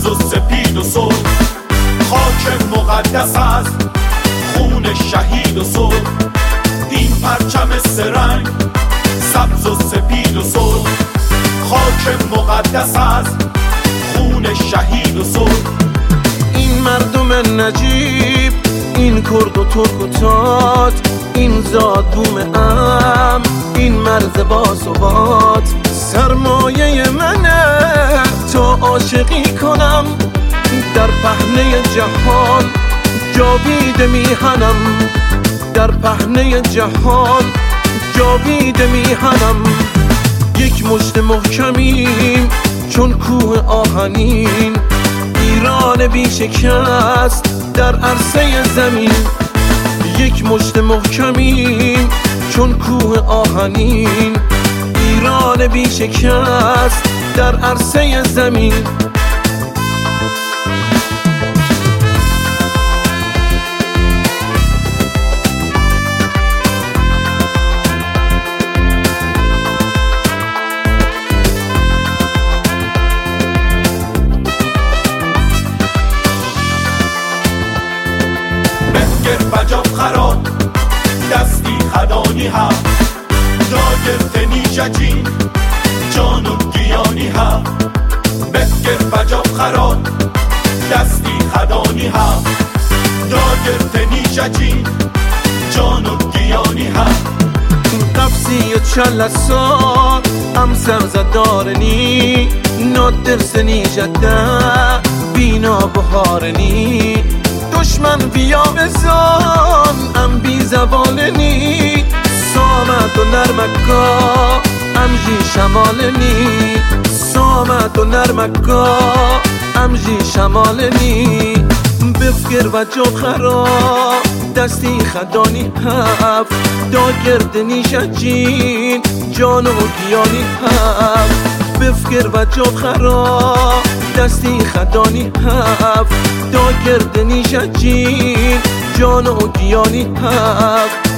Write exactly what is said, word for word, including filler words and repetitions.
سبز و سپید و سرخ، خاک مقدس است خون شهید و سرخ. این پرچم سرنگ سبز و سپید و سرخ، خاک مقدس است خون شهید و سرخ. این مردم نجیب، این کرد و ترک و تات، این زاد بوم ام، این مرز باثبات. سرمایه منه تا عاشقی کنم، در پهنه جهان جاوید میهنم، در پهنه جهان جاوید میهنم. یک مشت محکمیم چون کوه آهنین، ایران بی شکست در عرصه زمین. یک مشت محکمیم چون کوه آهنین، ایران بی شکست در عرصه زمین. بجاب خراب دستی خدانی هم، داگر نیشجین جان و گیانی هم. بفگر بجاب خراب دستی خدانی هم، داگر نیشجین جان و گیانی هم. قفصی و چلسان ام سمزدارنی، نادر سنی جده بینا بهارنی. دشمن بیا بزان ام بی زبالنی، سامد و نرمکا ام جی شمالنی، سامد و نرمکا ام جی شمالنی. بفکر و جو خراب دستی خدانی هفت، داگرد نیشجین جان و گیانی هفت. بفکر و جو خراب دستی خدانی هفت، داگرد نیشجین جان و گیانی هفت.